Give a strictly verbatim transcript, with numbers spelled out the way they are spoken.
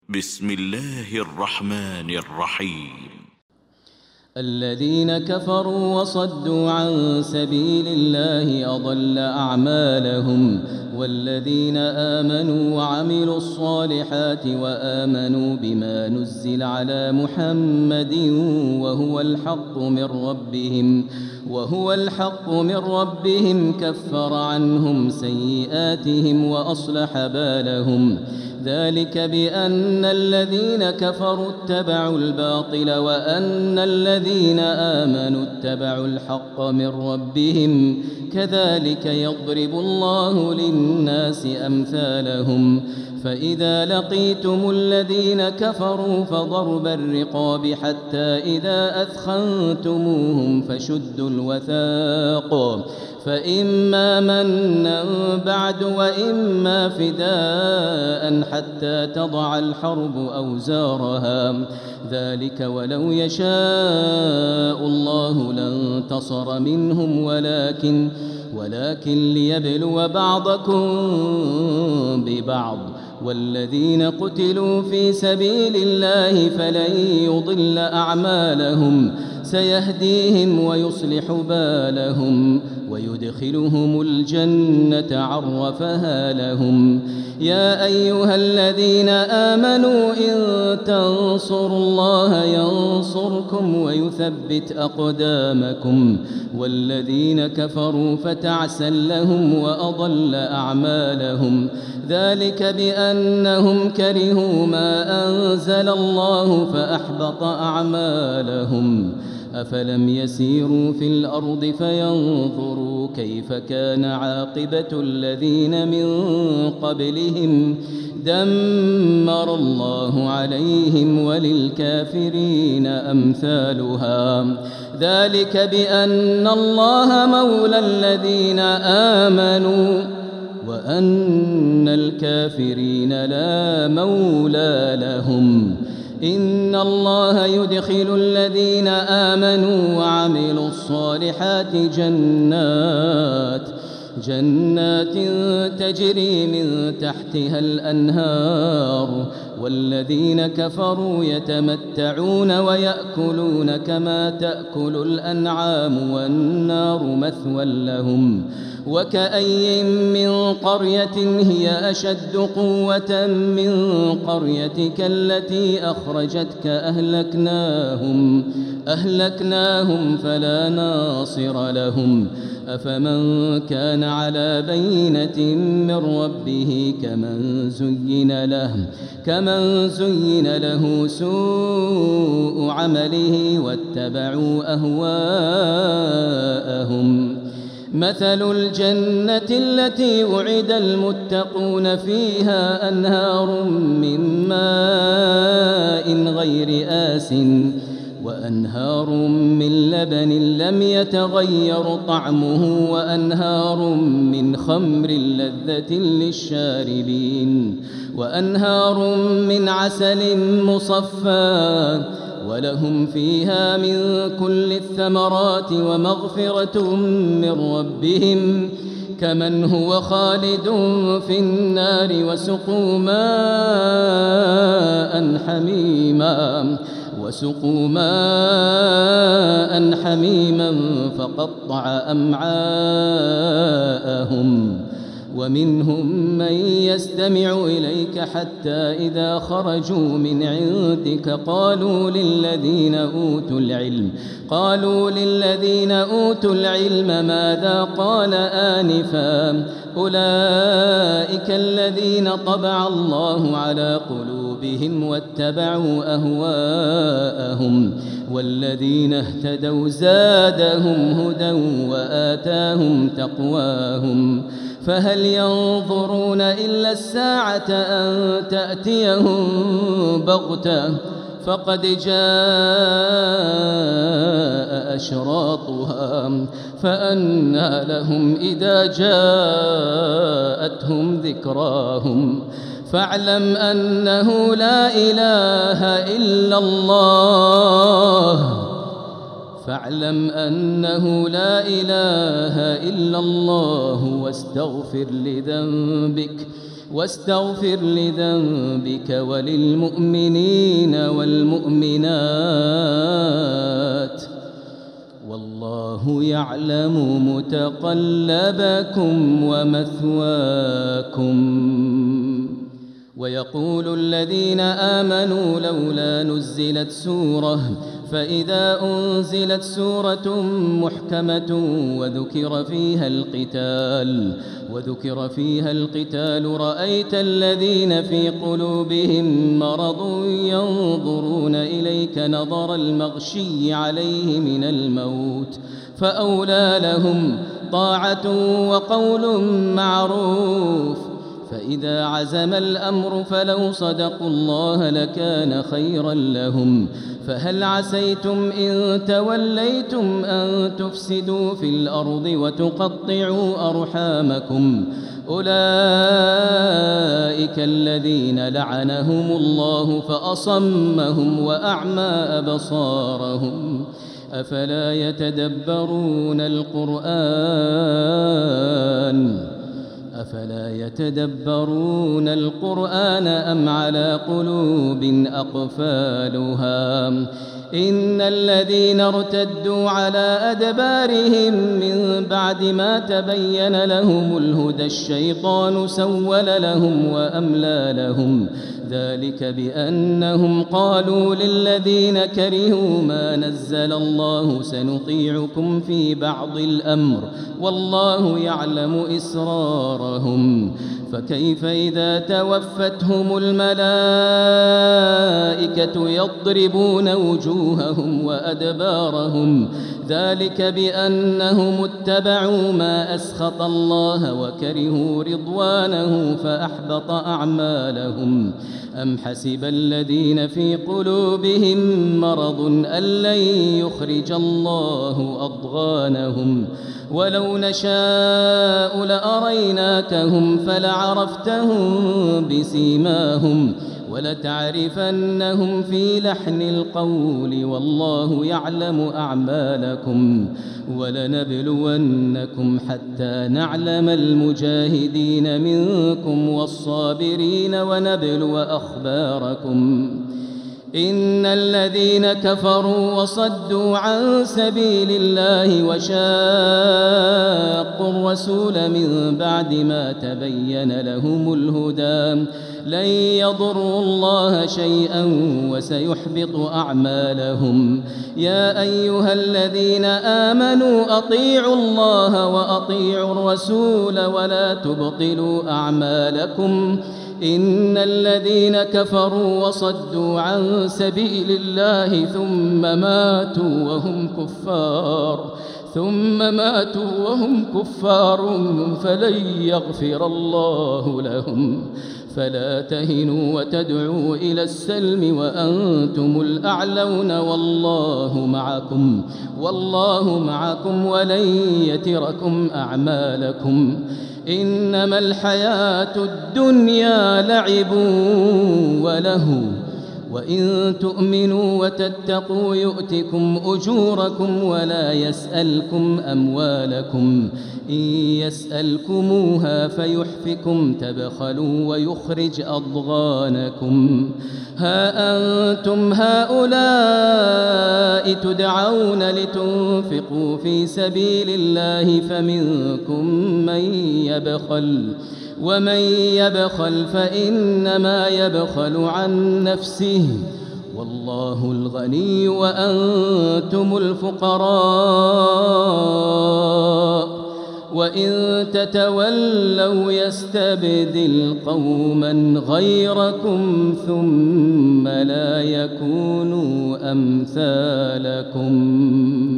بسم الله الرحمن الرحيم. الذين كفروا وصدوا عن سبيل الله أضل أعمالهم، والذين آمنوا وعملوا الصالحات وآمنوا بما نزل على محمد وهو الحق من ربهم وهو الحق من ربهم كفر عنهم سيئاتهم وأصلح بالهم. ذلك بأن الذين كفروا اتبعوا الباطل وأن الذين آمنوا اتبعوا الحق من ربهم، كذلك يضرب الله للناس أمثالهم. فإذا لقيتم الذين كفروا فضرب الرقاب حتى إذا أثخنتموهم فشدوا الوثاق، فإما منا بعد وإما فداء حتى تضع الحرب أوزارها. ذلك ولو يشاء الله لانتصر منهم ولكن ولكن ليبلو بعضكم ببعض. والذين قتلوا في سبيل الله فلن يضل أعمالهم، سيهديهم ويصلح بالهم ويدخلهم الجنة عرفها لهم. يا أيها الذين آمنوا إن تنصروا الله ينصركم ويثبت أقدامكم. والذين كفروا فتعسا لهم وأضل أعمالهم. ذلك بأنهم كرهوا ما أنزل الله فأحبط أعمالهم. أفلم يسيروا في الأرض فينظروا كيف كان عاقبة الذين من قبلهم، دمر الله عليهم وللكافرين أمثالها. ذلك بأن الله مولى الذين آمنوا وأن الكافرين لا مولى لهم. إن الله يدخل الذين آمنوا وعملوا الصالحات جنات جنات تجري من تحتها الأنهار، والذين كفروا يتمتعون ويأكلون كما تأكل الأنعام والنار مثوى لهم. وكأي من قرية هي أشد قوة من قريتك التي أخرجتك أهلكناهم أهلكناهم فلا ناصر لهم. أفمن كان على بينة من ربه كمن زين له كمن زين له سوء عمله واتبعوا أهواءهم. مثل الجنة التي وعد المتقون فيها أنهار من ماء غير آسٍ وأنهار من لبن لم يتغير طعمه وأنهار من خمر لذة للشاربين وأنهار من عسل مصفى، ولهم فيها من كل الثمرات ومغفرة من ربهم كمن هو خالد في النار وسقوا ماء حميما وسقوا ماء حميما فقطع أمعاءهم. ومنهم من يستمع إليك حتى إذا خرجوا من عندك قالوا للذين أوتوا العلم قالوا للذين أوتوا العلم ماذا قال آنفا، أولئك الذين طبع الله على قلوبهم واتبعوا أهواءهم. والذين اهتدوا زادهم هدى وآتاهم تقواهم. فهل ينظرون إلا الساعة أن تأتيهم بغتة فقد جاء أشراطها فأنى لهم إذا جاءتهم ذكراهم. فاعلم أنه لا إله إلا الله فاعلم أنه لا إله إلا الله واستغفر لذنبك واستغفر لذنبك وللمؤمنين والمؤمنات والله يعلم متقلبكم ومثواكم. ويقول الذين آمنوا لولا نزلت سورة فإذا أنزلت سورة محكمة وذكر فيها القتال وذكر فيها القتال رأيت الذين في قلوبهم مرض ينظرون إليك نظر المغشي عليه من الموت فأولى لهم طاعة وقول معروف. فإذا عزم الأمر فلو صدقوا الله لكان خيرا لهم. فهل عسيتم إن توليتم أن تفسدوا في الأرض وتقطعوا أرحامكم أولئك الذين لعنهم الله فأصمهم وأعمى أبصارهم أفلا يتدبرون القرآن أفلا يتدبرون القرآن أم على قلوب أقفالها إن الذين ارتدوا على أدبارهم من بعد ما تبين لهم الهدى الشيطان سول لهم وأملى لهم ذلك بأنهم قالوا للذين كرهوا ما نزل الله سنطيعكم في بعض الأمر والله يعلم إسرارهم. فكيف إذا توفتهم الملائكة يضربون وجوههم وأدبارهم ذلك بأنهم اتبعوا ما أسخط الله وكرهوا رضوانه فأحبط أعمالهم. أم حسب الذين في قلوبهم مرض أن لن يخرج الله أضغانهم ولو نشاء لأريناكهم فلعرفتهم بسيماهم ولتعرفنهم في لحن القول والله يعلم أعمالكم ولنبلونكم حتى نعلم المجاهدين منكم والصابرين ونبلو أخباركم. إن الذين كفروا وصدوا عن سبيل الله وشاقوا الرسول من بعد ما تبين لهم الهدى لن يضروا الله شيئا وسيحبط أعمالهم. يا أيها الذين آمنوا أطيعوا الله وأطيعوا الرسول ولا تبطلوا أعمالكم إن الذين كفروا وصدوا عن سبيل الله ثم ماتوا وهم كفار ثم ماتوا وهم كفار فلن يغفر الله لهم. فلا تهنوا وتدعوا إلى السلم وأنتم الأعلون والله معكم والله معكم ولن يتركم أعمالكم. إنما الحياة الدنيا لعب ولهو وإن تؤمنوا وتتقوا يؤتكم أجوركم ولا يسألكم أموالكم إن يسألكموها فيحفكم تبخلوا ويخرج أضغانكم. ها أنتم هؤلاء تدعون لتنفقوا في سبيل الله فمنكم من يبخل ومن يبخل فإنما يبخل عن نفسه والله الغني وأنتم الفقراء وإن تتولوا يستبدل قوما غيركم ثم لا يكونوا أمثالكم.